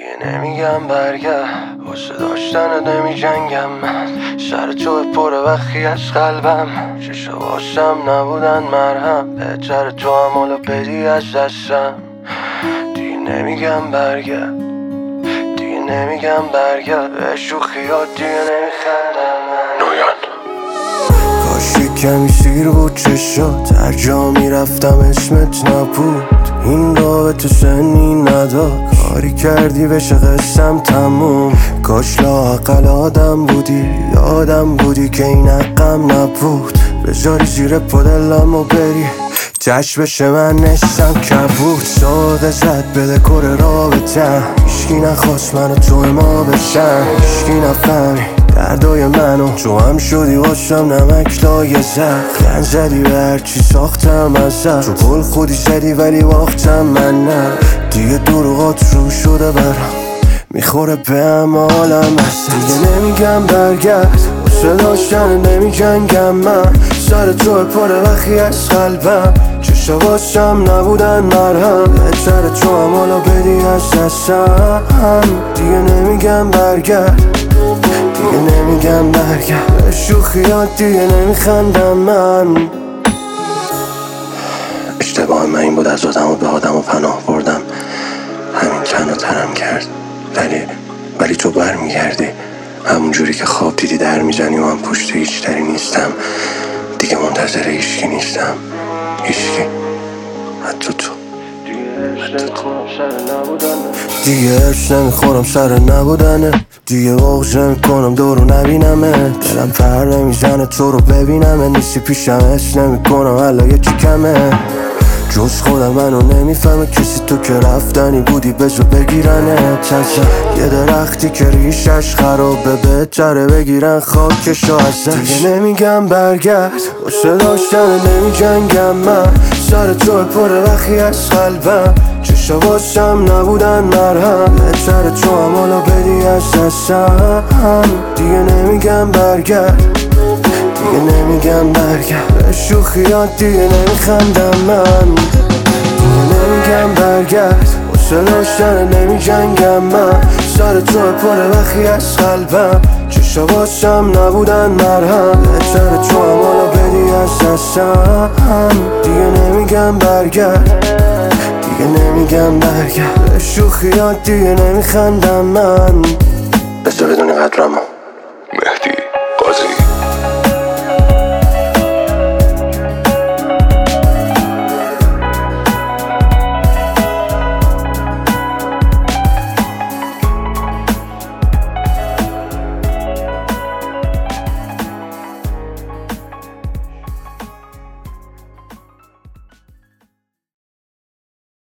دیگه نمیگم برگرد، واسه داشتنت نمی جنگم من. سر تو پره وقتی از قلبم، چشواشم نبودن مرهم. بهتر تو هم حالا بدی از دستم. دیگه نمیگم برگرد، دیگه نمیگم برگرد. به شوخیات دیگه نمیخندم نویان. کاش کمی سیر بود چشات، هر جا میرفتم اسمت نبود. این رابطه سنی ندار، کاری کردی بشه قسم تموم. کاش لااقل آدم بودی که این حقم نبود. بذاری زیر پدلم و بری تش بشه من نشم کبود. ساده زد به دکور رابطم، هیچکی نخواست منو تو ما بشم. هیچکی نفهمی دردای منو، تو هم شدی واسم نمک لایه زد. خند زدی به هرچی ساختم ازم، تو گل خودی زدی ولی باختم من نه. دیگه دروغات رو شده برام، میخوره به هم حالم هست. دیگه نمیگم برگرد، واسه داشتن نمی جنگم من. سر تو پره وقتی از قلبم، چشواشم نبودن مرهم. بهتر تو هم حالا بدی از دستم. دیگه نمیگم برگرد، دیگه نمیگم برگرد. به شوخیات دیگه نمیخندم من. اشتباه من این بود از آدم و به آدم و پناه بردم، همین تن و تنم کرد. ولی تو برمیگردی، همون جوری که خواب دیدی در میزنی و من پشت هیچ دری نیستم. دیگه منتظر هیچکی نیستم، هیچکی، حتی تو. دیگه هرش نمیخورم سر نبودنه، دیگه بغض نمیکنم دورو نبینمه. دلم پر نمیزنه تو رو ببینمه، نیستی پیشم حس نمیکنم حالا یکی کمه. جز خودم منو نمیفهمه کسی، تو که رفتنی بودی بزو بگیرنه. تازه یه درختی که ریشش خرابه، بهتره بگیرن خاکشو ازش. دیگه نمیگم برگرد، واسه داشتن نمی جنگم من. سر تو پره وقتی از قلبم، چشواشم نبودن مرهم. بهتر تو هم حالا بدی از دستم. دیگه نمیگم برگرد، دیگه نمیگم برگرد. به شوخیات دیگه نمیخندم من. دیگه نمیگم برگرد، واسه داشتن نمی جنگم من. سر تو پره وقتی از قلبم، چشواشم نبودن مرهم. بهتر تو هم حالا بدی از دستم. دیگه نمیگم برگرد، دیگه نمیگم برگرد. به شوخیات دیگه نمیخندم من. بذار بدونی قدرمو مهدی.